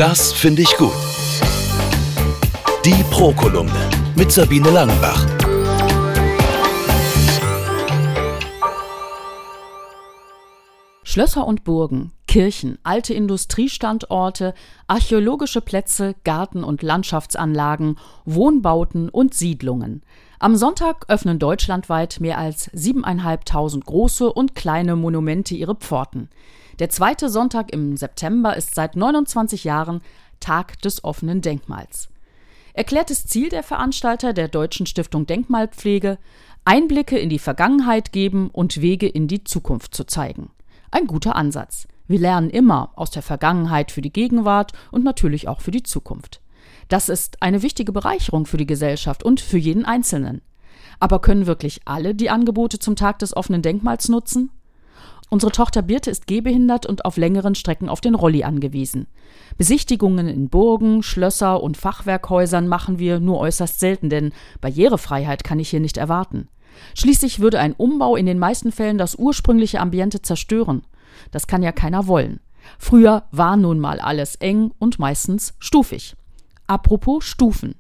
Das finde ich gut. Die Pro-Kolumne mit Sabine Langenbach. Schlösser und Burgen, Kirchen, alte Industriestandorte, archäologische Plätze, Garten- und Landschaftsanlagen, Wohnbauten und Siedlungen. Am Sonntag öffnen deutschlandweit mehr als 7.500 große und kleine Monumente ihre Pforten. Der zweite Sonntag im September ist seit 29 Jahren Tag des offenen Denkmals. Erklärtes Ziel der Veranstalter der Deutschen Stiftung Denkmalpflege: Einblicke in die Vergangenheit geben und Wege in die Zukunft zu zeigen. Ein guter Ansatz. Wir lernen immer aus der Vergangenheit für die Gegenwart und natürlich auch für die Zukunft. Das ist eine wichtige Bereicherung für die Gesellschaft und für jeden Einzelnen. Aber können wirklich alle die Angebote zum Tag des offenen Denkmals nutzen? Unsere Tochter Birte ist gehbehindert und auf längeren Strecken auf den Rolli angewiesen. Besichtigungen in Burgen, Schlösser und Fachwerkhäusern machen wir nur äußerst selten, denn Barrierefreiheit kann ich hier nicht erwarten. Schließlich würde ein Umbau in den meisten Fällen das ursprüngliche Ambiente zerstören. Das kann ja keiner wollen. Früher war nun mal alles eng und meistens stufig. Apropos Stufen.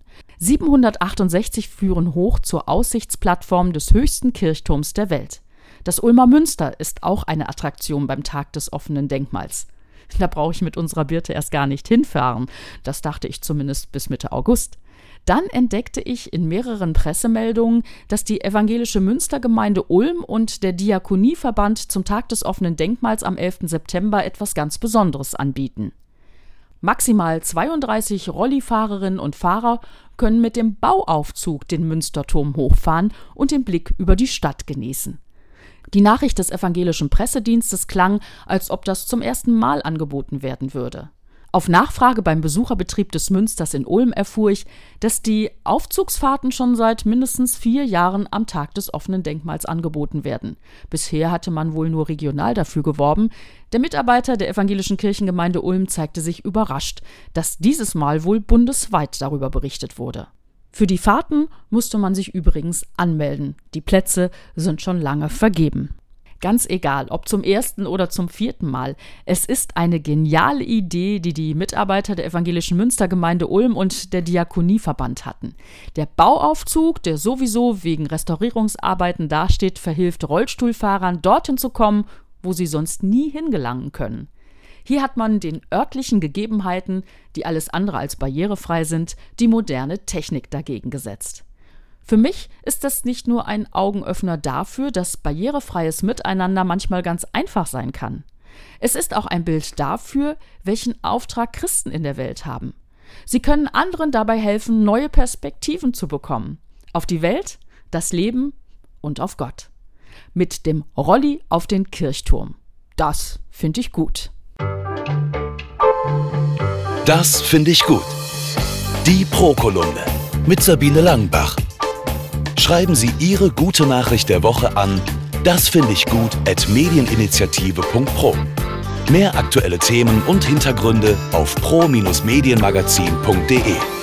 768 führen hoch zur Aussichtsplattform des höchsten Kirchturms der Welt. Das Ulmer Münster ist auch eine Attraktion beim Tag des offenen Denkmals. Da brauche ich mit unserer Birte erst gar nicht hinfahren. Das dachte ich zumindest bis Mitte August. Dann entdeckte ich in mehreren Pressemeldungen, dass die evangelische Münstergemeinde Ulm und der Diakonieverband zum Tag des offenen Denkmals am 11. September etwas ganz Besonderes anbieten. Maximal 32 Rollifahrerinnen und Fahrer können mit dem Bauaufzug den Münsterturm hochfahren und den Blick über die Stadt genießen. Die Nachricht des evangelischen Pressedienstes klang, als ob das zum ersten Mal angeboten werden würde. Auf Nachfrage beim Besucherbetrieb des Münsters in Ulm erfuhr ich, dass die Aufzugsfahrten schon seit mindestens 4 Jahren am Tag des offenen Denkmals angeboten werden. Bisher hatte man wohl nur regional dafür geworben. Der Mitarbeiter der evangelischen Kirchengemeinde Ulm zeigte sich überrascht, dass dieses Mal wohl bundesweit darüber berichtet wurde. Für die Fahrten musste man sich übrigens anmelden. Die Plätze sind schon lange vergeben. Ganz egal, ob zum 1. oder zum 4. Mal. Es ist eine geniale Idee, die die Mitarbeiter der evangelischen Münstergemeinde Ulm und der Diakonieverband hatten. Der Bauaufzug, der sowieso wegen Restaurierungsarbeiten dasteht, verhilft Rollstuhlfahrern, dorthin zu kommen, wo sie sonst nie hingelangen können. Hier hat man den örtlichen Gegebenheiten, die alles andere als barrierefrei sind, die moderne Technik dagegen gesetzt. Für mich ist das nicht nur ein Augenöffner dafür, dass barrierefreies Miteinander manchmal ganz einfach sein kann. Es ist auch ein Bild dafür, welchen Auftrag Christen in der Welt haben. Sie können anderen dabei helfen, neue Perspektiven zu bekommen. Auf die Welt, das Leben und auf Gott. Mit dem Rolli auf den Kirchturm. Das finde ich gut. Das finde ich gut. Die Pro-Kolumne mit Sabine Langenbach. Schreiben Sie Ihre gute Nachricht der Woche an dasfindichgut@medieninitiative.pro. Mehr aktuelle Themen und Hintergründe auf pro-medienmagazin.de.